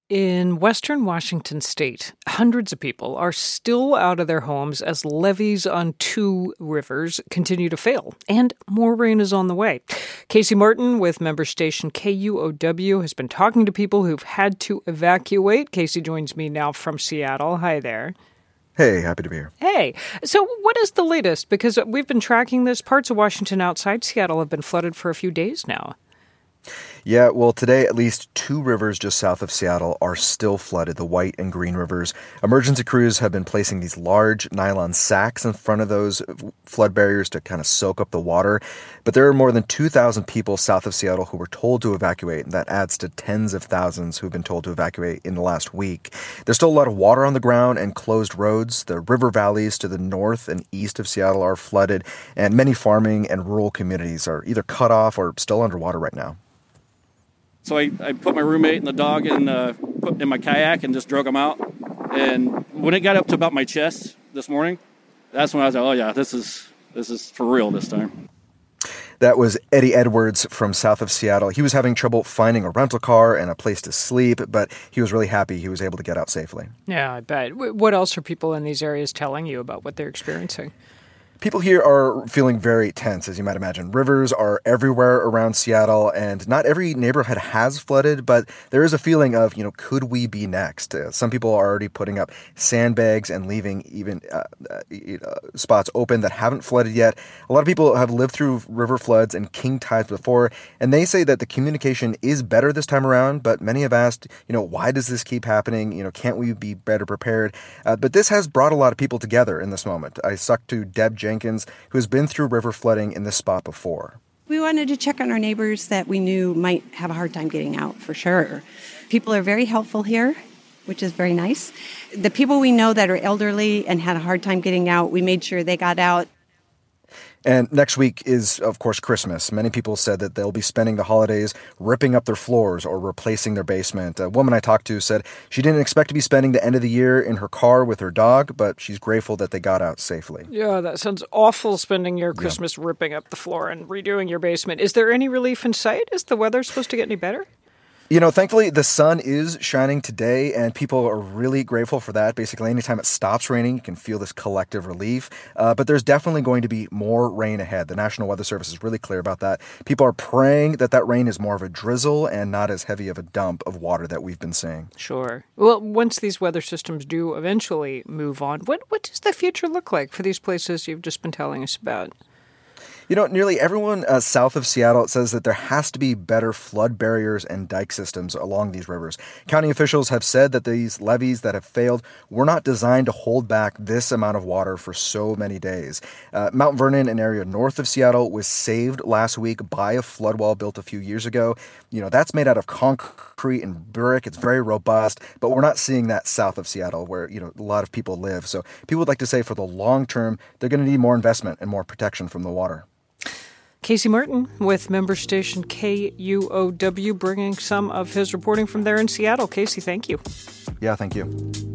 In western Washington state, hundreds of people are still out of their homes as levees on two rivers continue to fail, and more rain is on the way. Casey Martin with member station KUOW has been talking to people who've had to evacuate. Casey joins me now from Seattle. Hi there. Hey, happy to be here. Hey, so what is the latest? Because we've been tracking this. Parts of Washington outside Seattle have been flooded for a few days now. Yeah, well, today at least two rivers just south of Seattle are still flooded, the White and Green rivers. Emergency crews have been placing these large nylon sacks in front of those flood barriers to kind of soak up the water. But there are more than 2,000 people south of Seattle who were told to evacuate, and that adds to tens of thousands who've been told to evacuate in the last week. There's still a lot of water on the ground and closed roads. The river valleys to the north and east of Seattle are flooded, and many farming and rural communities are either cut off or still underwater right now. So I put my roommate and the dog in my kayak and just drug them out. And when it got up to about my chest this morning, that's when I was like, oh yeah, this is for real this time. That was Eddie Edwards from south of Seattle. He was having trouble finding a rental car and a place to sleep, but he was really happy he was able to get out safely. Yeah, I bet. What else are people in these areas telling you about what they're experiencing? People here are feeling very tense, as you might imagine. Rivers are everywhere around Seattle, and not every neighborhood has flooded, but there is a feeling of, could we be next? Some people are already putting up sandbags and leaving even spots open that haven't flooded yet. A lot of people have lived through river floods and king tides before, and they say that the communication is better this time around, but many have asked, why does this keep happening? Can't we be better prepared? But this has brought a lot of people together in this moment. I talked to Deb Jenkins, who has been through river flooding in this spot before. We wanted to check on our neighbors that we knew might have a hard time getting out, for sure. People are very helpful here, which is very nice. The people we know that are elderly and had a hard time getting out, we made sure they got out. And next week is, of course, Christmas. Many people said that they'll be spending the holidays ripping up their floors or replacing their basement. A woman I talked to said she didn't expect to be spending the end of the year in her car with her dog, but she's grateful that they got out safely. Yeah, that sounds awful, spending your Christmas ripping up the floor and redoing your basement. Is there any relief in sight? Is the weather supposed to get any better? Thankfully, the sun is shining today, and people are really grateful for that. Basically, anytime it stops raining, you can feel this collective relief. But there's definitely going to be more rain ahead. The National Weather Service is really clear about that. People are praying that rain is more of a drizzle and not as heavy of a dump of water that we've been seeing. Sure. Well, once these weather systems do eventually move on, what does the future look like for these places you've just been telling us about? Nearly everyone south of Seattle says that there has to be better flood barriers and dike systems along these rivers. County officials have said that these levees that have failed were not designed to hold back this amount of water for so many days. Mount Vernon, an area north of Seattle, was saved last week by a flood wall built a few years ago. That's made out of concrete and brick. It's very robust, but we're not seeing that south of Seattle where, a lot of people live. So people would like to say for the long term, they're going to need more investment and more protection from the water. Casey Martin with member station KUOW, bringing some of his reporting from there in Seattle. Casey, thank you. Yeah, thank you.